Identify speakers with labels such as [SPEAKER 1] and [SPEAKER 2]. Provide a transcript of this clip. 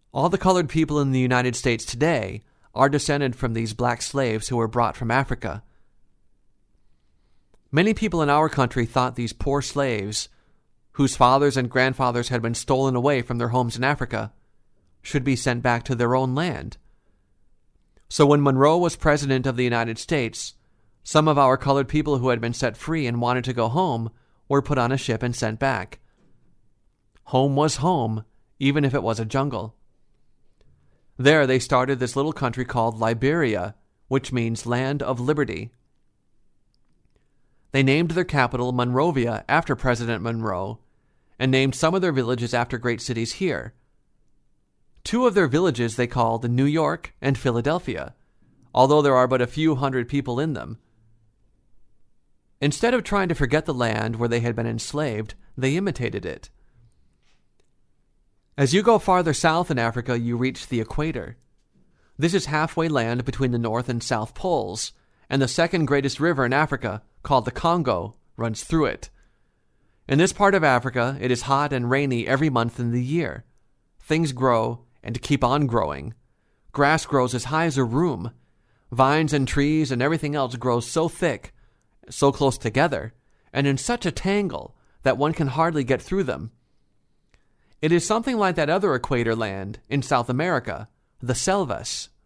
[SPEAKER 1] All the colored people in the United States today are descended from these black slaves who were brought from Africa. Many people in our country thought these poor slaves, whose fathers and grandfathers had been stolen away from their homes in Africa, should be sent back to their own land. So when Monroe was President of the United States, some of our colored people who had been set free and wanted to go home were put on a ship and sent back. Home was home, even if it was a jungle. There they started this little country called Liberia, which means Land of Liberty. They named their capital Monrovia after President Monroe, and named some of their villages after great cities here. 2 of their villages they called New York and Philadelphia, although there are but a few hundred people in them. Instead of trying to forget the land where they had been enslaved, they imitated it. As you go farther south in Africa, you reach the equator. This is halfway land between the North and South Poles, and the second greatest river in Africa, called the Congo, runs through it. In this part of Africa, it is hot and rainy every month in the year. Things grow and keep on growing. Grass grows as high as a room. Vines and trees and everything else grows so thick, so close together, and in such a tangle that one can hardly get through them. It is something like that other equator land in South America, the selvas.